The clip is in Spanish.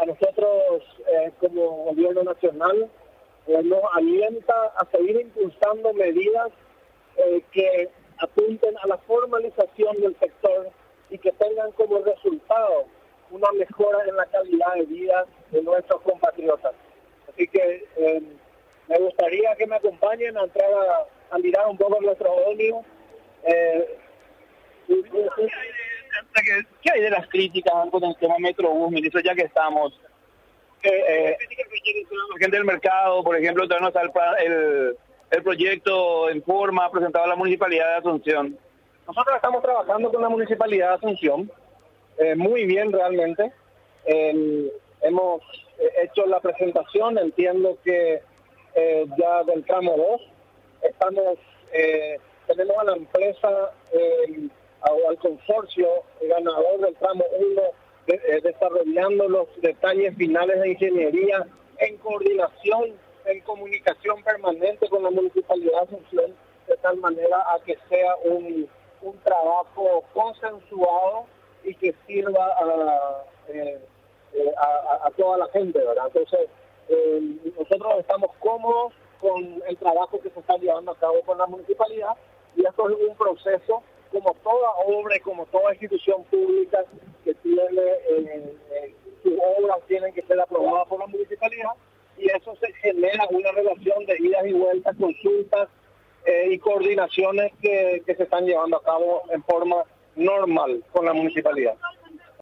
a nosotros como gobierno nacional nos alienta a seguir impulsando medidas que apunten a la formalización del sector y que tengan como resultado una mejora en la calidad de vida de nuestros compatriotas. Así que me gustaría que me acompañen a entrar a mirar un poco nuestro ómnibus. ¿Qué hay de las críticas con el tema Metrobús, ministro, ya que estamos? La gente del mercado, por ejemplo, todavía no está el proyecto en forma presentado a la Municipalidad de Asunción. Nosotros estamos trabajando con la Municipalidad de Asunción, muy bien realmente. Hemos hecho la presentación, entiendo que ya del tramo 2, tenemos a la empresa o al consorcio ganador del tramo 1 desarrollando los detalles finales de ingeniería en coordinación, en comunicación permanente con la Municipalidad de Asunción, de tal manera a que sea un trabajo consensuado y que sirva a toda la gente, ¿verdad? Entonces, nosotros estamos cómodos con el trabajo que se está llevando a cabo con la municipalidad, y esto es un proceso, como toda obra y como toda institución pública que tiene sus obras tienen que ser aprobadas por la municipalidad, y eso se genera una relación de idas y vueltas, consultas y coordinaciones que se están llevando a cabo en forma normal con la municipalidad.